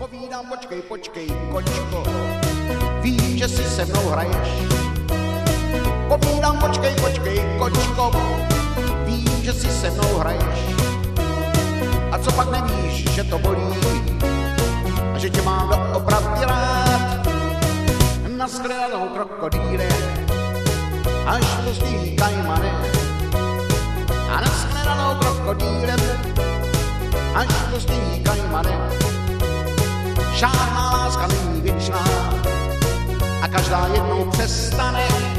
Povídám, počkej, počkej, kočko, víš, že si se mnou hraješ. Povídám, počkej, počkej, kočko, víš, že si se mnou hraješ. A co pak nevíš, že to bolí a že tě mám doopravdy rád. Naschledanou krokodýle, až tlustý kajmane. A naschledanou krokodýle, až tlustý kajmane. Žádná láska není věčná a každá jednou přestane.